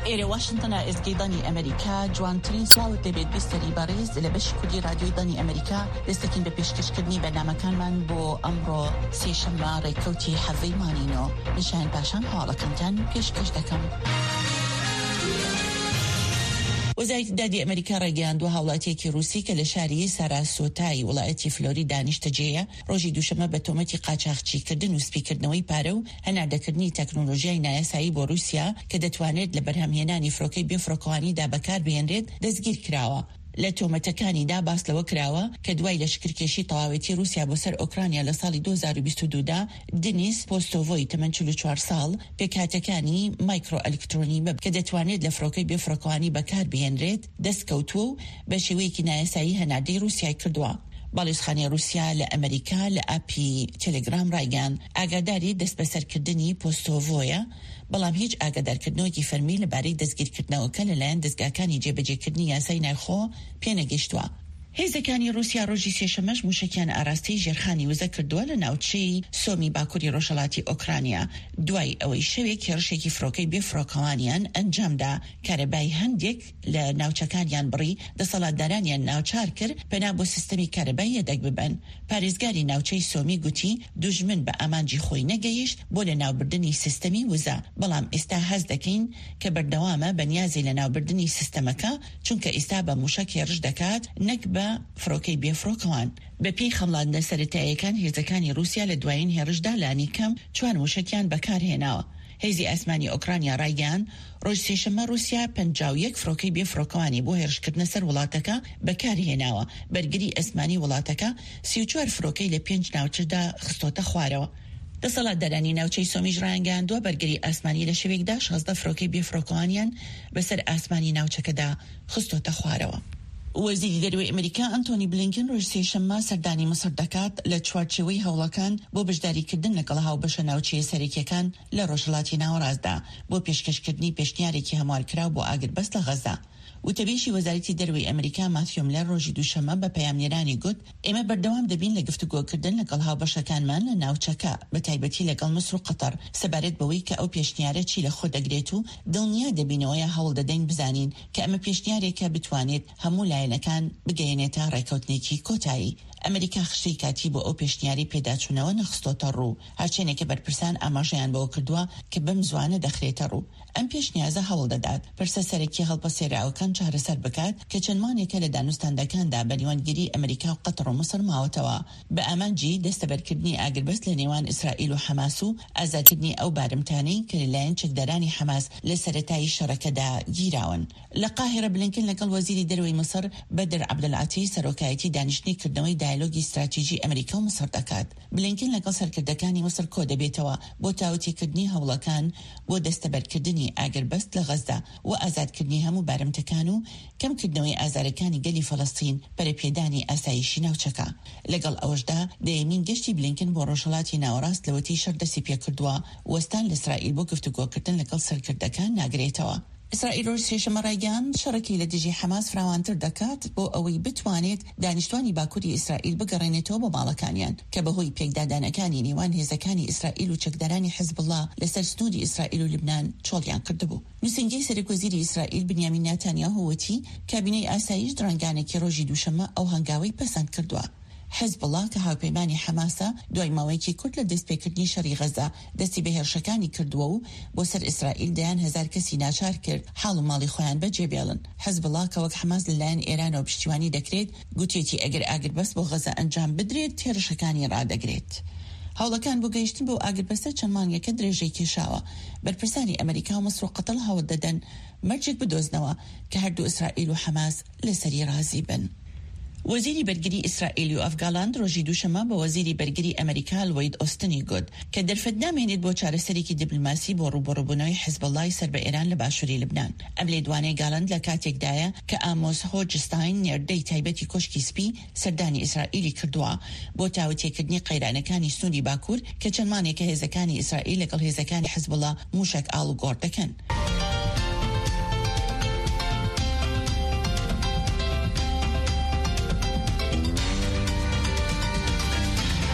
إيري واشنطن إزجيداني أمريكا جوانترين سلاوت لبيت بيستري باريز لبش كودي راديو داني أمريكا لستكين ببيشكش كدني برنامج كان من بو أمرو سيشما ريكوتي حظي مانينو نشان باشان حوالا كنتن بيشكش دكم. وزارة الدادي أمريكا رجاندو هاولاتيكي روسي كالشاري ساراسوتاي ولايتي فلوريدا نشتجية روجي دوشما بتومتي قاچاقچی کردن و سپیکردنەوەی پارە و هەناردەکردنی تەکنۆلۆژیای نایاسایی بۆ رووسیا کە دەتوانێت لە بەرهەمهێنانی فڕۆکەی بێفڕۆکەوانیدا بەکار بهێنرێت دەستگیر کراوە. لە تۆمەتەکانیدا باس لەوە کراوە کە دوای لەشکرکێشی تەواوەتی رووسیا بۆ سەر ئۆکرانیا لە ساڵی 2022دا دنیس پۆستۆڤۆی تەمەن 44 ساڵ پێکهاتەکانی مایکرۆ ئەلکترۆنی کە دەتوانێت لە فڕۆکەی بێفڕۆکەوانی بەکار بهێنرێت دەستکەوتووە و بە شێوەیەکی نایاسایی هەناردەی رووسیای کردووە. باڵێزخانی رووسیا لە ئەمریکا لە ئاپی تەلگرام ڕایگەاند ئاگاداری دەست بەسەرکردنی پۆستۆڤۆیە، بەڵام هیچ ئاگادارکردنەوەکی فەرمی لەبارەی دەستگیرکردنەوەکە لەلایەن دەستگاکانی جێبەجێکردنی یاسای نایخۆ پێنەگەیشتووە. هێزەکانی رووسیا ڕۆژی سێشەمەش موشکیان ئاراستی ژێرخانی وزە کردووە لە ناوچەی سۆمی باکووری ڕۆژهەڵاتی ئۆکرانیا دوای ئەوەی شەوێک هێرشێکی فڕۆکەی بێفڕۆکەوانیان ئەنجامدا کارەبای هەندێک لە ناوچەکانیان بڕی دەسەڵاتدارانیان ناوچار کرد پەنا بۆ سیستەمی کارەبای یەدەک ببن. پارێزگاری ناوچەی سۆمی گوتی دوژمن بە ئامانجی خۆی نەگەیشت بۆ لە ناوبردنی سیستەمی وزە، بەڵام ئێستا هەز دەکەین کە بەردەوامە بەنیازی لە ناوبردنی سیستەمەکە چونکە ئێستا بە موشک هێرش دەکات نەک بە فڕۆکەی بێفڕۆکەوان. بەپێی خەمڵاندنە سەرەتاییەکان هێزەکانی رووسیا لە دوایین هێرشدا لانی کەم 4 موشکیان بەکارهێناوە. هێزی ئاسمانی ئۆکرانیا ڕایگەاند ڕۆژ سێشەممە رووسیا 51 فڕۆکەی بێفڕۆکەوانی بۆ هێرشکردنە سەر وڵاتەکە بەکارهێناوە. بەرگری ئەسمانی وڵاتەکە 34 فڕۆکەی لە 5 ناوچەدا خستۆتە خوارەوە. دەسەڵاتدارانی ناوچەی سۆمیش ڕایگەاندووە بەرگری ئاسمانی لە شەوێکدا 16 فڕۆکەی بێفڕۆکەوانیان بەسەر ئاسمانی ناوچەکەدا خستۆتە خوارەوە. وەزیری دەروێی ئەمریکا ئەنتۆنی بلینکن ڕۆژ سێشەممە سەردانی مەسر دەکات لە چوارچێوەی هەوڵەکان بۆ بەشداریکردن لەگەڵ هاوبەشە ناوچەیە سەرەکیەکان لە ڕۆژهەڵاتی ناوەڕاستدا بۆ پێشکەشکردنی پێشنیارێکی هەموارکراو بۆ ئاگربەست لە غەزا. وتەبێشی وەزارەتی دەروێی ئەمریکا ماتیۆ میلەر ڕۆژی دووشەممە بە پەیامنێرانی گوت ئێمە بەردەوام دەبین لە گفتوگۆکردن لەگەڵ هاوبەشەکانمان لە ناوچەکە بە تایبەتی لەگەڵ مسر و قەتەر سەبارەت بەوەی کە ئەو پێشنیارە چی لە خۆ دەگرێت و دڵنیا دەبینەوەیە هەوڵ دەدەین بزانین کە ئەمە پێشنیارێکە بتوانێت هەموو لایەنەکان بگەیەنێتە ڕێکەوتنێکی کۆتایی. ئەمریکا خشتەی کاتی بۆ ئەو پێشنیاری پێداچوونەوە نەخستۆتە ڕوو، هەرچێنێکە بەرپرسان ئاماژەیان بەوە کردووە کە بەم زوانە دەخرێتە ڕوو. ئەم پێشنیازە هەوڵ دەدات پرسە سەرەکی هەڵبەسێراوەکان چارەسەر بکات کە چەند مانێکە لە دانوستاندەکاندا بە نیوانگیری ئەمریکا و قەتەر و مسر ماوەتەوە بە ئامانجی دەستەبەرکردنی ئاگربەست لە نێوان ئیسرائیل و حەماس و ئازادکردنی ئەو بارمتانەی کە لەلایەن چەکدارانی حەماس لە سەرەتایی شەڕەکەدا گیراون. لە قاهرە بلینکن لەگەڵ وەزیری دەروەی مسر بەدر عەبدولعەتی سەرۆکایەتی دانیشتنی کردنەوەی دایلۆگی استراتیژی ئەمریکا و مسر دەکات. بلینکن لەگەڵ سەرکردەکانی مسر کۆ دەبێتەوە بۆ تاوتیکردنی هەوڵەکان بۆ دەستەبەرکردنی ئاگربەست لە غەزدا و ئازادکردنی هەموو بارمتەکان و کەمکردنەوەی ئازارەکانی گەلی فەڵەستین پەرەپێدانی ئاسایشی ناوچەکە. لەگەڵ ئەوەشدا دەیەمین گەشتی بلینکن بۆ ڕۆژهەڵاتی ناوەڕاست لەوەتی شەردەسی پێکردووە وەستان لە ئیسرائیل بۆ گفتوگۆکردن لەگەڵ سەرکردەکان ناگرێتەوە. ئیسرائیل ڕۆژ سێشەممە ڕایگەاند شەڕێکی لە دژی حەماس فراوانتر دەکات بۆ ئەوەی بتوانێت دانیشتوانی باکووری ئیسرائیل بگەڕێنێتەوە بۆ ماڵەکانیان کە بەهۆی پێکدادانەکانی نێوان هێزەکانی ئیسرائیل و چەکدارانی حیزبڵڵا لەسەر سنووری ئیسرائیل و لوبنان چۆڵیان کردبوو. نووسنگی سەرۆکوەزیری ئیسرائیل بنیامین نێتانیاهو وتی کابینەی ئاسایش درەنگانێکی ڕۆژی دووشەممە ئەو هەنگاوەی پەسەند کردووە. حزبڵڵا کە هاوپەیمانی حەماسە دوای ماوەیەکی کورت لە دەستپێکردنی شەڕی غەزا دەستی بە هێرشەکانی کردووە و بۆ سەر ئیسرائیل دەیان 1000 کەسی ناچار کرد حاڵ و ماڵی خۆیان بەجێبێڵن. حزبڵڵا کە وەک حەماس لەلایەن ئێرانەوە پشتیوانی دەکرێت گوتێتی ئەگەر ئاگربەست بۆ غەزا ئەنجام بدرێت هێرشەکانی ڕادەگرێت. هەوڵەکان بۆ گەیشتن بۆ ئاگربەستە چەند مانگێکە درێژەی کێشاوە. بەرپرسانی ئەمریکا و مسر و قەتەر هەوڵ دەدەن مەرجێک بدۆزنەوە کە هەردوو ئیسرائیل و حەماس لەسەری رازی بن. وەزیری بەرگری ئیسرائیل و ئەفغانلاند ڕۆژی دووشەممە بە وەزیری بەرگری ئەمریکا لۆید ئۆستنی گوت کە دەرفەت نامێنێت بۆ چارەسەرێکی دیپلۆماسی بۆ ڕووبەڕووبوونەوەی حیزبڵڵای سەر بە ئێران لە باشووری لوبنان. ئەم لێدوانەی گاڵند لە کاتێکدایە کە ئامۆس هۆجستاین نێردەی تایبەتی کۆشکی سپی سەردانی ئیسرائیلی کردووە بۆ تاوتێکردنی قەیرانەکانی سنووری باکوور کە چەند مانێکە هێزەکانی ئیسرائیل لەگەڵ هێزەکانی حیزبڵڵا موشک ئاڵ و گۆڕ دەکەن.